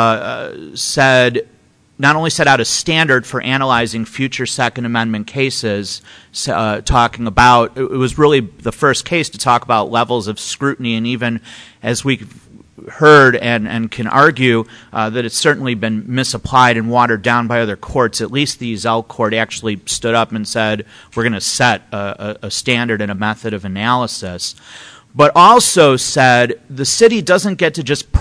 said, not only set out a standard for analyzing future Second Amendment cases, talking about, it was really the first case to talk about levels of scrutiny, and even as we heard and can argue that it's certainly been misapplied and watered down by other courts, at least the Zell court actually stood up and said, we're going to set a standard and a method of analysis. But also said the city doesn't get to just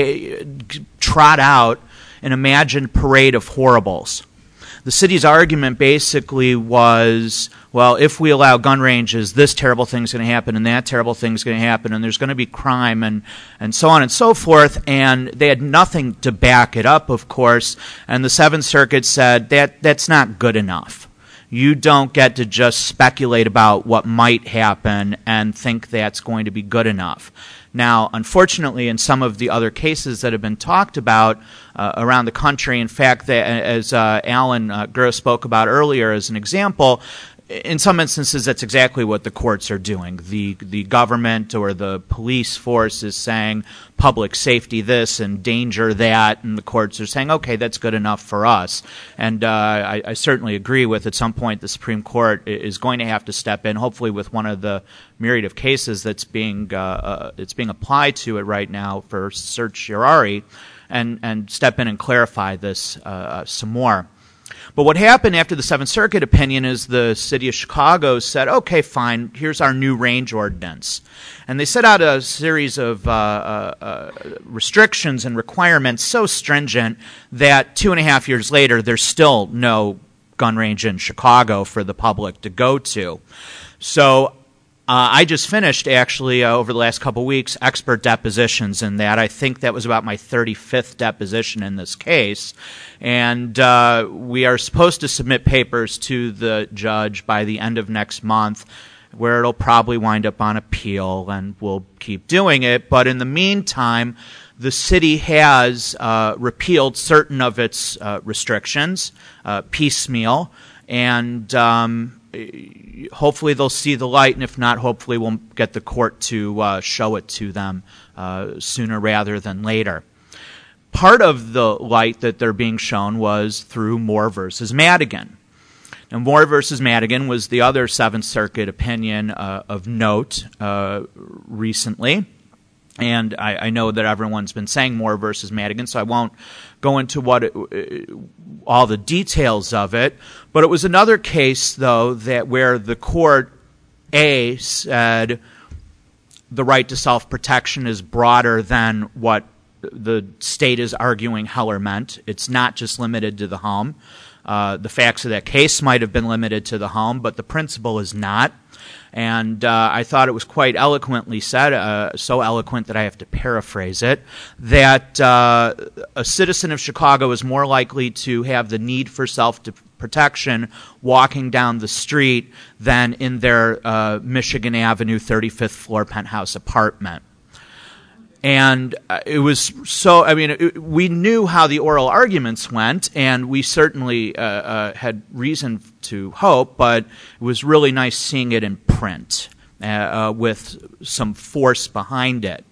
trot out an imagined parade of horribles. The city's argument basically was, well, if we allow gun ranges, this terrible thing's going to happen and that terrible thing's going to happen and there's going to be crime and so on and so forth, and they had nothing to back it up, of course, and the Seventh Circuit said that's not good enough. You don't get to just speculate about what might happen and think that's going to be good enough. Now, unfortunately, in some of the other cases that have been talked about around the country, in fact, as Alan Gross spoke about earlier as an example, in some instances, that's exactly what the courts are doing. The government or the police force is saying public safety this and danger that, and the courts are saying, okay, that's good enough for us. And I certainly agree with, at some point, the Supreme Court is going to have to step in, hopefully with one of the myriad of cases that's being applied to it right now for certiorari, and step in and clarify this some more. But what happened after the Seventh Circuit opinion is the city of Chicago said, okay, fine, here's our new range ordinance. And they set out a series of restrictions and requirements so stringent that 2.5 years later, there's still no gun range in Chicago for the public to go to. So I just finished, actually, over the last couple of weeks, expert depositions in that. I think that was about my 35th deposition in this case. And we are supposed to submit papers to the judge by the end of next month, where it'll probably wind up on appeal, and we'll keep doing it. But in the meantime, the city has repealed certain of its restrictions, piecemeal, and hopefully they'll see the light, and if not, hopefully we'll get the court to show it to them sooner rather than later. Part of the light that they're being shown was through Moore versus Madigan. Now, Moore versus Madigan was the other Seventh Circuit opinion of note recently. And I know that everyone's been saying Moore versus Madigan, so I won't go into all the details of it. But it was another case, though, where the court, said the right to self-protection is broader than what the state is arguing Heller meant. It's not just limited to the home. The facts of that case might have been limited to the home, but the principle is not. And I thought it was quite eloquently said, so eloquent that I have to paraphrase it, that a citizen of Chicago is more likely to have the need for self-protection walking down the street than in their Michigan Avenue 35th floor penthouse apartment. And it was so, we knew how the oral arguments went, and we certainly had reason to hope, but it was really nice seeing it in print with some force behind it.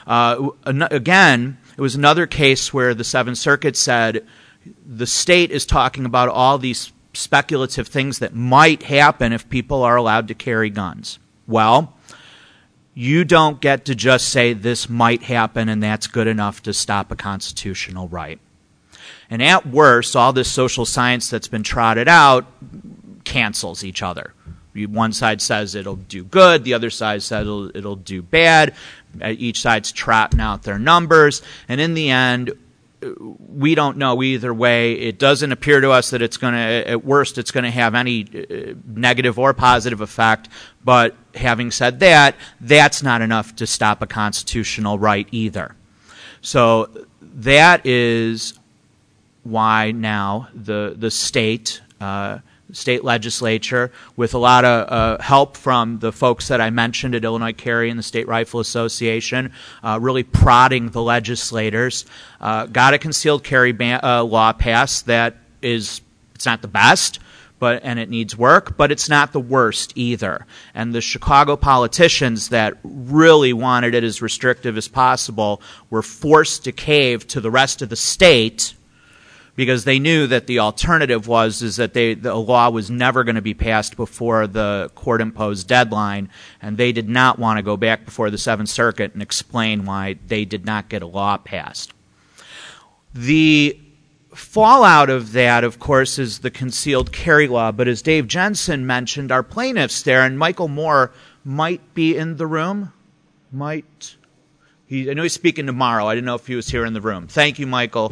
Again, it was another case where the Seventh Circuit said the state is talking about all these speculative things that might happen if people are allowed to carry guns. Well, You don't get to just say this might happen and that's good enough to stop a constitutional right. And at worst, all this social science that's been trotted out cancels each other. One side says it'll do good, the other side says it'll do bad. Each side's trotting out their numbers, and in the end, we don't know either way. It doesn't appear to us that it's going to, at worst, it's going to have any negative or positive effect. But having said that, that's not enough to stop a constitutional right either. So that is why now the state legislature, with a lot of help from the folks that I mentioned at Illinois Carry and the State Rifle Association, really prodding the legislators, got a concealed carry law passed that it's not the best, and it needs work, but it's not the worst either. And the Chicago politicians that really wanted it as restrictive as possible were forced to cave to the rest of the state, because they knew that the alternative was that the law was never going to be passed before the court-imposed deadline, and they did not want to go back before the Seventh Circuit and explain why they did not get a law passed. The fallout of that, of course, is the concealed carry law, but as Dave Jensen mentioned, our plaintiffs there, and Michael Moore might be in the room, I know he's speaking tomorrow. I didn't know if he was here in the room. Thank you, Michael.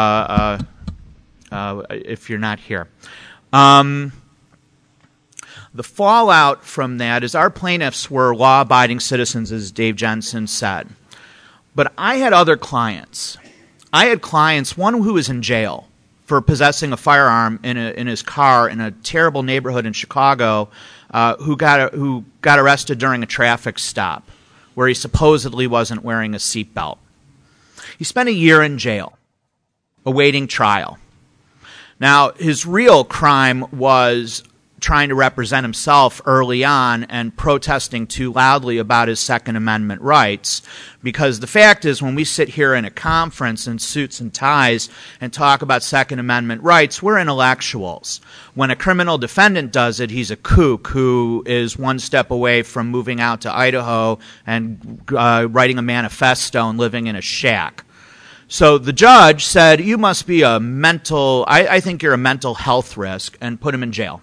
If you're not here. The fallout from that is our plaintiffs were law-abiding citizens, as Dave Jensen said. But I had other clients. I had clients, one who was in jail for possessing a firearm in his car in a terrible neighborhood in Chicago, who got arrested during a traffic stop where he supposedly wasn't wearing a seatbelt. He spent a year in jail, awaiting trial. Now, his real crime was trying to represent himself early on and protesting too loudly about his Second Amendment rights. Because the fact is, when we sit here in a conference in suits and ties and talk about Second Amendment rights, we're intellectuals. When a criminal defendant does it, he's a kook who is one step away from moving out to Idaho and writing a manifesto and living in a shack. So the judge said, you must be I think you're a mental health risk, and put him in jail.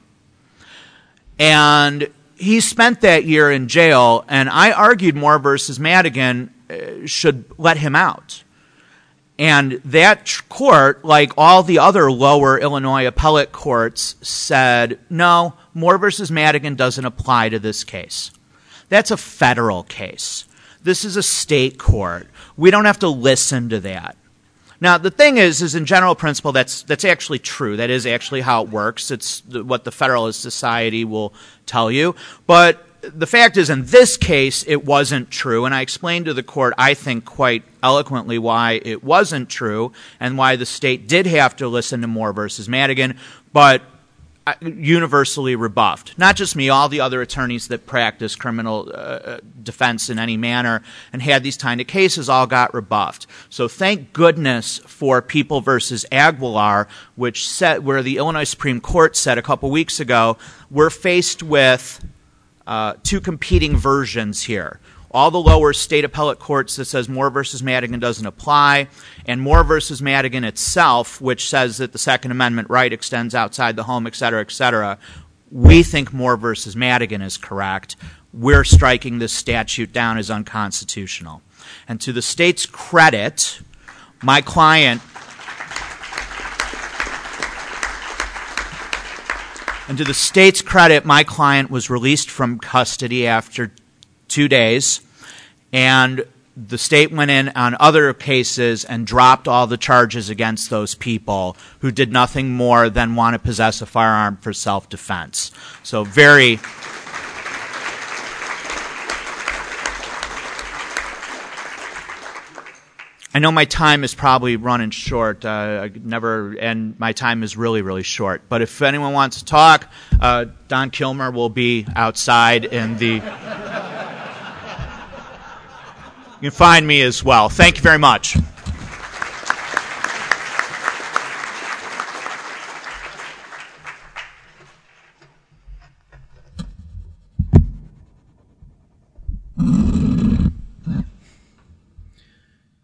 And he spent that year in jail, and I argued Moore versus Madigan should let him out. And that court, like all the other lower Illinois appellate courts, said, no, Moore versus Madigan doesn't apply to this case. That's a federal case. This is a state court. We don't have to listen to that. Now, the thing is in general principle, that's actually true. That is actually how it works. It's what the Federalist Society will tell you. But the fact is, in this case, it wasn't true. And I explained to the court, I think, quite eloquently why it wasn't true and why the state did have to listen to Moore versus Madigan, but universally rebuffed. Not just me, all the other attorneys that practice criminal defense in any manner and had these kind of cases all got rebuffed. So thank goodness for People versus Aguilar, where the Illinois Supreme Court said a couple weeks ago, we're faced with two competing versions here. All the lower state appellate courts that says Moore versus Madigan doesn't apply, and Moore versus Madigan itself, which says that the Second Amendment right extends outside the home, et cetera, et cetera. We think Moore versus Madigan is correct. We're striking this statute down as unconstitutional. And to the state's credit, my client was released from custody after 2 days, and the state went in on other cases and dropped all the charges against those people who did nothing more than want to possess a firearm for self-defense. So very... I know my time is probably running short. And my time is really, really short. But if anyone wants to talk, Don Kilmer will be outside in the... You can find me as well. Thank you very much.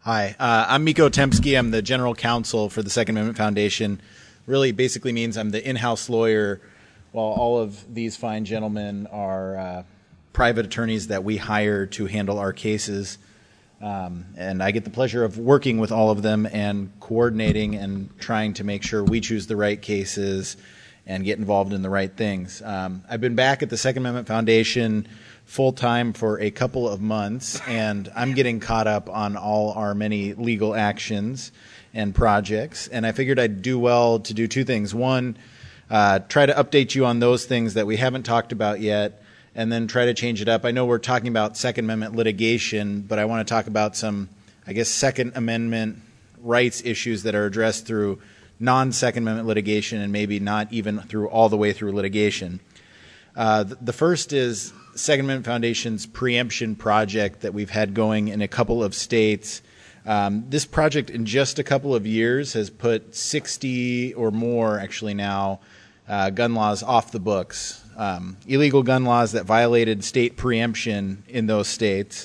Hi, I'm Miko Tempsky. I'm the general counsel for the Second Amendment Foundation. Really basically means I'm the in-house lawyer, while all of these fine gentlemen are private attorneys that we hire to handle our cases. And I get the pleasure of working with all of them and coordinating and trying to make sure we choose the right cases and get involved in the right things. I've been back at the Second Amendment Foundation full-time for a couple of months, and I'm getting caught up on all our many legal actions and projects. And I figured I'd do well to do two things. One, try to update you on those things that we haven't talked about yet, and then try to change it up. I know we're talking about Second Amendment litigation, but I want to talk about some, I guess, Second Amendment rights issues that are addressed through non-Second Amendment litigation and maybe not even through all the way through litigation. The first is Second Amendment Foundation's preemption project that we've had going in a couple of states. This project in just a couple of years has put 60 or more, actually now, gun laws off the books. Illegal gun laws that violated state preemption in those states.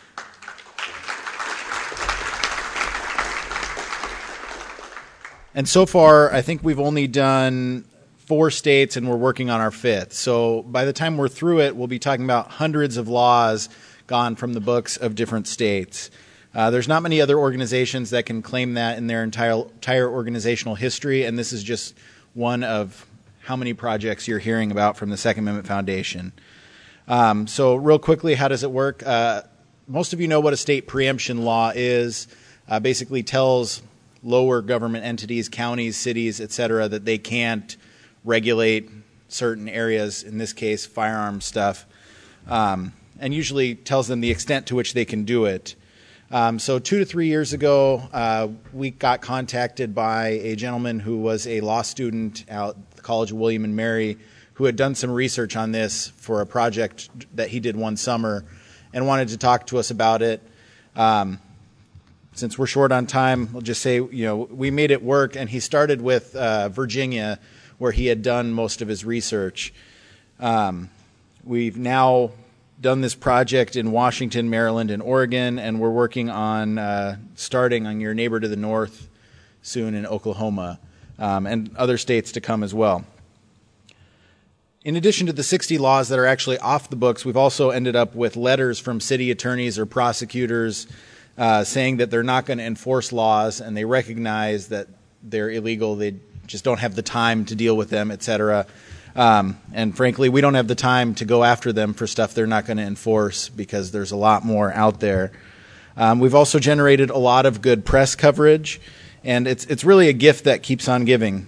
And so far, I think we've only done 4 states, and we're working on our 5th. So by the time we're through it, we'll be talking about hundreds of laws gone from the books of different states. There's not many other organizations that can claim that in their entire organizational history, and this is just one of how many projects you're hearing about from the Second Amendment Foundation. So real quickly, how does it work? Most of you know what a state preemption law is. Basically tells lower government entities, counties, cities, etc., that they can't regulate certain areas, in this case, firearm stuff, and usually tells them the extent to which they can do it. So 2 to 3 years ago, we got contacted by a gentleman who was a law student out at the College of William and Mary who had done some research on this for a project that he did one summer and wanted to talk to us about it. Since we're short on time, I'll just say, we made it work, and he started with Virginia, where he had done most of his research. We've now done this project in Washington, Maryland, and Oregon, and we're working on starting on your neighbor to the north soon in Oklahoma, and other states to come as well. In addition to the 60 laws that are actually off the books, we've also ended up with letters from city attorneys or prosecutors saying that they're not going to enforce laws and they recognize that they're illegal, they just don't have the time to deal with them, etc. And frankly, we don't have the time to go after them for stuff they're not going to enforce because there's a lot more out there. We've also generated a lot of good press coverage, and it's really a gift that keeps on giving.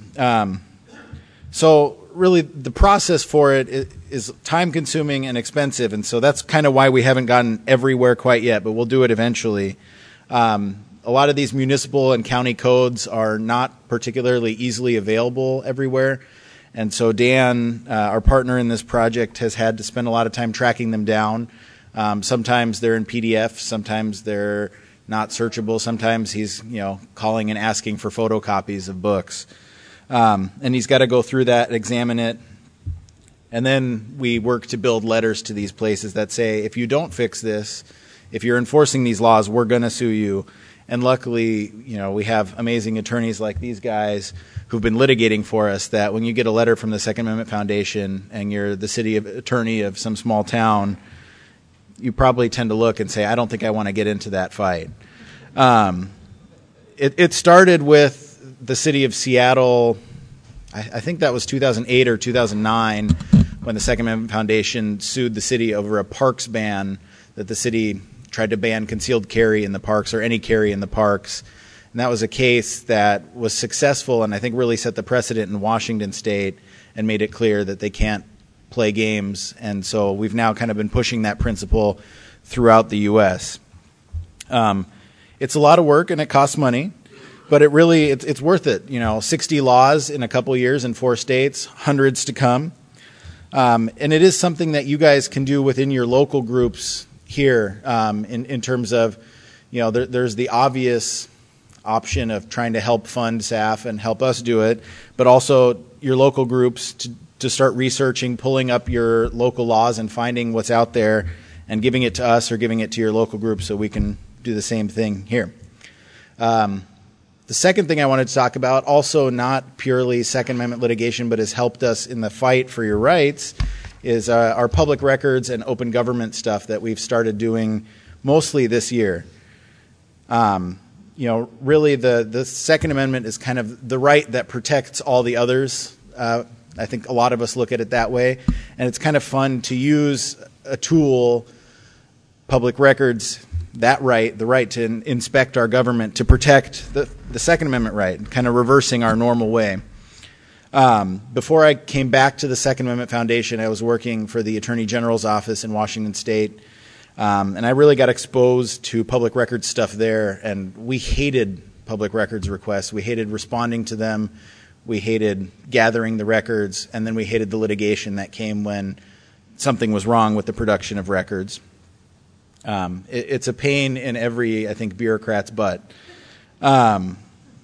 So really, the process for it is time-consuming and expensive, and so that's kind of why we haven't gotten everywhere quite yet, but we'll do it eventually. A lot of these municipal and county codes are not particularly easily available everywhere, and so Dan, our partner in this project, has had to spend a lot of time tracking them down. Sometimes they're in PDF, sometimes they're not searchable, sometimes he's calling and asking for photocopies of books. And he's got to go through that, examine it, and then we work to build letters to these places that say, if you don't fix this, if you're enforcing these laws, we're going to sue you. And luckily, we have amazing attorneys like these guys who've been litigating for us that when you get a letter from the Second Amendment Foundation and you're the city attorney of some small town, you probably tend to look and say, I don't think I want to get into that fight. It started with the city of Seattle, I think that was 2008 or 2009, when the Second Amendment Foundation sued the city over a parks ban that the city tried to ban concealed carry in the parks or any carry in the parks. And that was a case that was successful and I think really set the precedent in Washington State and made it clear that they can't play games. And so we've now kind of been pushing that principle throughout the U.S. It's a lot of work and it costs money. But it's worth it. 60 laws in a couple years in 4 states, hundreds to come. And it is something that you guys can do within your local groups here in terms of, there's the obvious option of trying to help fund SAF and help us do it, but also your local groups to start researching, pulling up your local laws and finding what's out there and giving it to us or giving it to your local group so we can do the same thing here. The second thing I wanted to talk about, also not purely Second Amendment litigation, but has helped us in the fight for your rights, is our public records and open government stuff that we've started doing mostly this year. Really the Second Amendment is kind of the right that protects all the others. I think a lot of us look at it that way. And it's kind of fun to use a tool, public records, that right, the right to inspect our government, to protect the Second Amendment right, kind of reversing our normal way. Before I came back to the Second Amendment Foundation, I was working for the Attorney General's office in Washington State, and I really got exposed to public records stuff there, and we hated public records requests. We hated responding to them. We hated gathering the records, and then we hated the litigation that came when something was wrong with the production of records. It's a pain in every, I think, bureaucrat's butt. But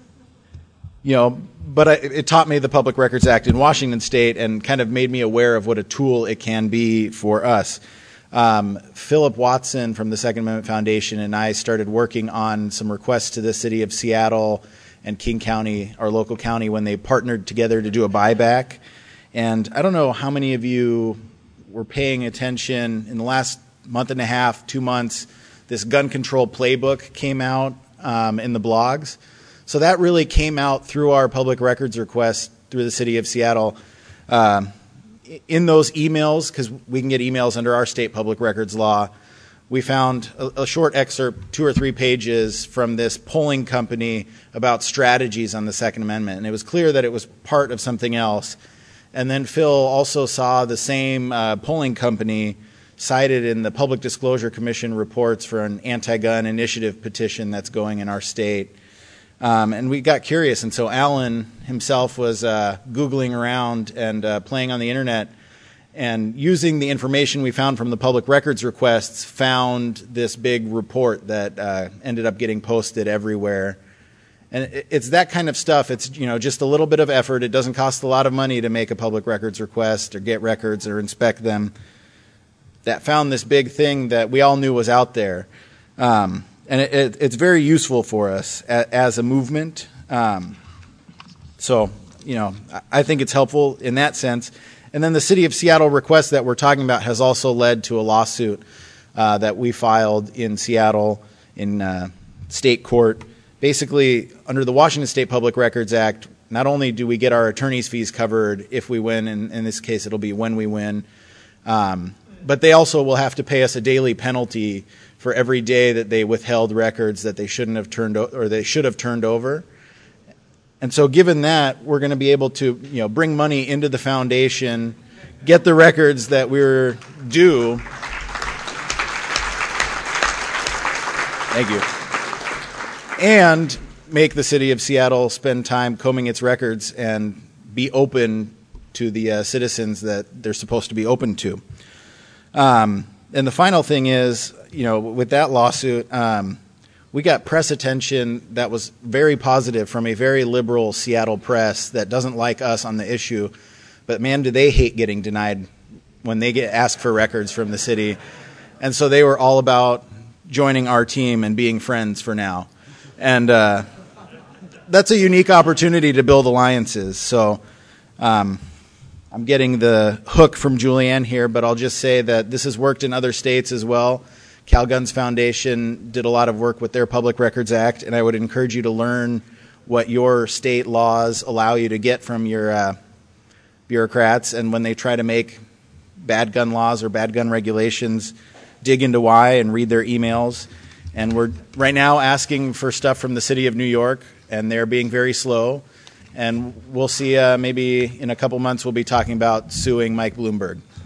it taught me the Public Records Act in Washington State and kind of made me aware of what a tool it can be for us. Philip Watson from the Second Amendment Foundation and I started working on some requests to the city of Seattle and King County, our local county, when they partnered together to do a buyback. And I don't know how many of you were paying attention in the last month and a half, 2 months. This gun control playbook came out in the blogs. So that really came out through our public records request through the city of Seattle. In those emails, because we can get emails under our state public records law, we found a short excerpt, 2 or 3 pages, from this polling company about strategies on the Second Amendment. And it was clear that it was part of something else. And then Phil also saw the same polling company cited in the Public Disclosure Commission reports for an anti-gun initiative petition that's going in our state. And we got curious, and so Alan himself was Googling around and playing on the internet, and using the information we found from the public records requests, found this big report that ended up getting posted everywhere. And it's that kind of stuff. It's just a little bit of effort. It doesn't cost a lot of money to make a public records request or get records or inspect them. That found this big thing that we all knew was out there. And it's very useful for us as a movement. So, I think it's helpful in that sense. And then the City of Seattle request that we're talking about has also led to a lawsuit that we filed in Seattle in state court. Basically, under the Washington State Public Records Act, not only do we get our attorney's fees covered if we win, and in this case it'll be when we win, but they also will have to pay us a daily penalty for every day that they withheld records that they shouldn't have turned or they should have turned over. And so given that, we're going to be able to bring money into the foundation, get the records that we're due. Thank you. And make the city of Seattle spend time combing its records and be open to the citizens that they're supposed to be open to. And the final thing is, with that lawsuit, we got press attention that was very positive from a very liberal Seattle press that doesn't like us on the issue. But man, do they hate getting denied when they get asked for records from the city. And so they were all about joining our team and being friends for now. And that's a unique opportunity to build alliances. So I'm getting the hook from Julianne here, but I'll just say that this has worked in other states as well. Cal Guns Foundation did a lot of work with their Public Records Act, and I would encourage you to learn what your state laws allow you to get from your bureaucrats, and when they try to make bad gun laws or bad gun regulations, dig into why and read their emails. And we're right now asking for stuff from the city of New York, and they're being very slow. And we'll see, maybe in a couple months we'll be talking about suing Mike Bloomberg.